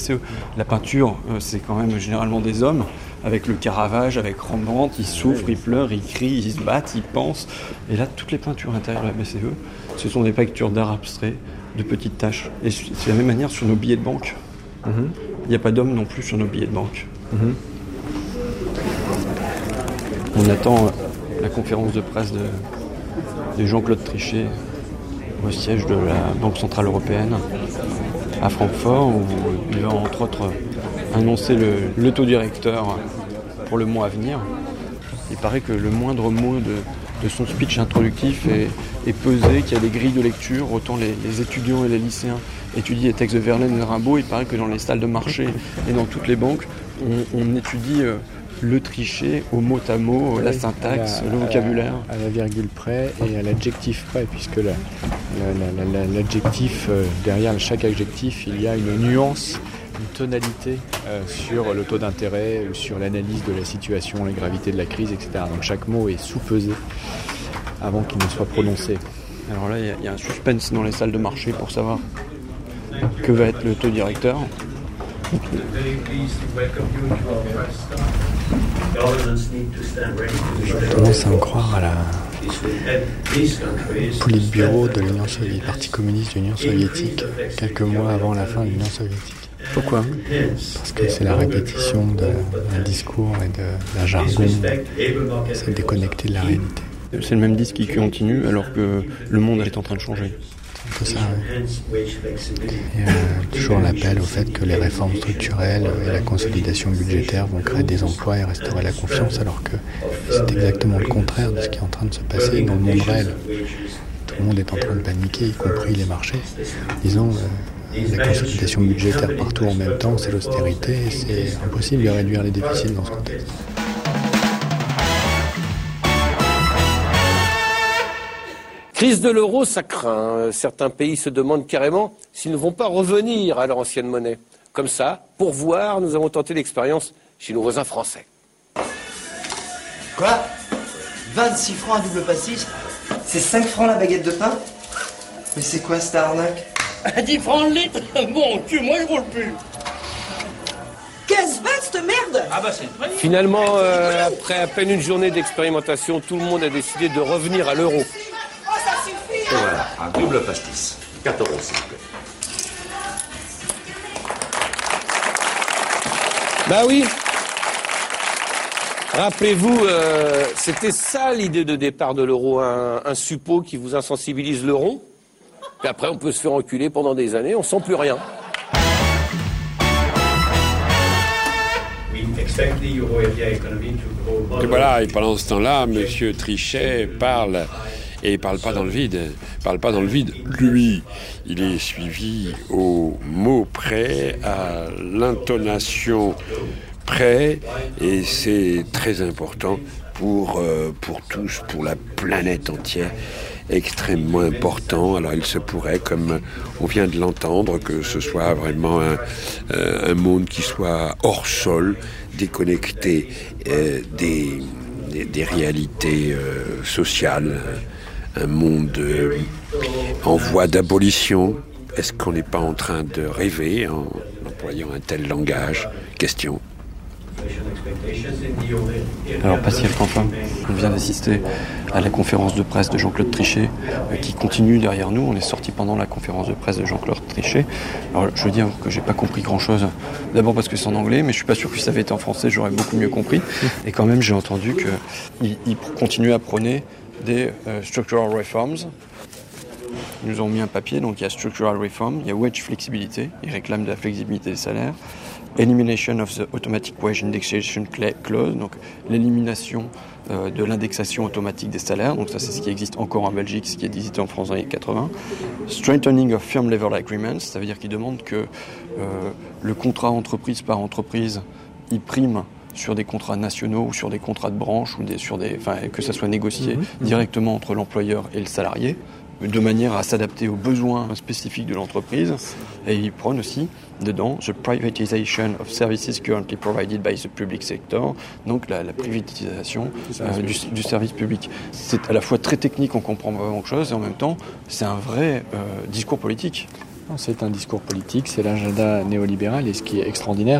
BCE. La peinture, c'est quand même généralement des hommes, avec le Caravage, avec Rembrandt, ils souffrent, ils pleurent, ils crient, ils se battent, ils pensent. Et là, toutes les peintures intérieures de la BCE, ce sont des peintures d'art abstrait, de petites taches. Et c'est la même manière sur nos billets de banque. Il n'y a pas d'hommes non plus sur nos billets de banque. On attend la conférence de presse de Jean-Claude Trichet au siège de la Banque Centrale Européenne à Francfort, où il va entre autres annoncer le taux directeur pour le mois à venir. Il paraît que le moindre mot de son speech introductif est pesé, qu'il y a des grilles de lecture, autant les étudiants et les lycéens étudient les textes de Verlaine et de Rimbaud. Il paraît que dans les salles de marché et dans toutes les banques, on étudie le Trichet au mot à mot, la syntaxe, le vocabulaire. À la virgule près et à l'adjectif près, puisque l'adjectif, derrière chaque adjectif, il y a une nuance, une tonalité sur le taux d'intérêt ou sur l'analyse de la situation, la gravité de la crise, etc. Donc chaque mot est sous-pesé avant qu'il ne soit prononcé. Alors là, il y a un suspense dans les salles de marché pour savoir que va être le taux directeur. Je commence à en croire à la Politburo de l'Union soviétique, Parti communiste de l'Union soviétique, quelques mois avant la fin de l'Union soviétique. Pourquoi ? Parce que c'est la répétition d'un discours et d'un jargon, c'est déconnecté de la réalité. C'est le même disque qui continue alors que le monde est en train de changer. C'est un peu ça, oui. Et toujours l'appel au fait que les réformes structurelles et la consolidation budgétaire vont créer des emplois et restaurer la confiance, alors que c'est exactement le contraire de ce qui est en train de se passer dans le monde réel. Tout le monde est en train de paniquer, y compris les marchés, disant la consolidation budgétaire partout en même temps, c'est l'austérité, et c'est impossible de réduire les déficits dans ce contexte. Crise de l'euro, ça craint. Certains pays se demandent carrément s'ils ne vont pas revenir à leur ancienne monnaie. Comme ça, pour voir, nous avons tenté l'expérience chez nos voisins français. Quoi ? 26 francs à double pastis ? C'est 5 francs la baguette de pain ? Mais c'est quoi cette arnaque ? À 10 francs le litre ? Bon, moi je roule plus. 15 balles cette merde ? Ah bah c'est le prix. Finalement, après à peine une journée d'expérimentation, tout le monde a décidé de revenir à l'euro. Oh, ça suffit. Et voilà, un double pastis. 4 €, s'il vous plaît. Bah oui. Rappelez-vous, c'était ça l'idée de départ de l'euro, un suppôt qui vous insensibilise le rond. Puis après, on peut se faire enculer pendant des années, on sent plus rien. Et voilà, et pendant ce temps-là, M. Trichet parle, et il parle pas dans le vide. Il parle pas dans le vide. Lui, il est suivi au mot près, à l'intonation près, et c'est très important pour tous, pour la planète entière, extrêmement important. Alors il se pourrait, comme on vient de l'entendre, que ce soit vraiment un monde qui soit hors sol, déconnecté des réalités sociales, un monde en voie d'abolition. Est-ce qu'on n'est pas en train de rêver en employant un tel langage ? Question. Alors passif enfin, on vient d'assister à la conférence de presse de Jean-Claude Trichet qui continue derrière nous. On est sorti pendant la conférence de presse de Jean-Claude Trichet. Alors je veux dire que j'ai pas compris grand-chose. D'abord parce que c'est en anglais, mais je suis pas sûr que si ça avait été en français, j'aurais beaucoup mieux compris. Et quand même, j'ai entendu qu'il continue à prôner des structural reforms. Ils nous ont mis un papier, donc il y a structural reform, il y a wage flexibilité, ils réclament de la flexibilité des salaires. Elimination of the automatic wage indexation clause, donc l'élimination de l'indexation automatique des salaires, donc ça c'est ce qui existe encore en Belgique, ce qui est existé en France dans les années 80. Strengthening of firm level agreements, ça veut dire qu'ils demandent que le contrat entreprise par entreprise, il prime sur des contrats nationaux ou sur des contrats de branche, ou que ça soit négocié directement entre l'employeur et le salarié, de manière à s'adapter aux besoins spécifiques de l'entreprise. Et ils prônent aussi dedans the privatization of services currently provided by the public sector, donc la privatisation du service public. C'est à la fois très technique, on comprend pas grand chose, et en même temps c'est un vrai discours politique. C'est un discours politique, c'est l'agenda néolibéral. Et ce qui est extraordinaire,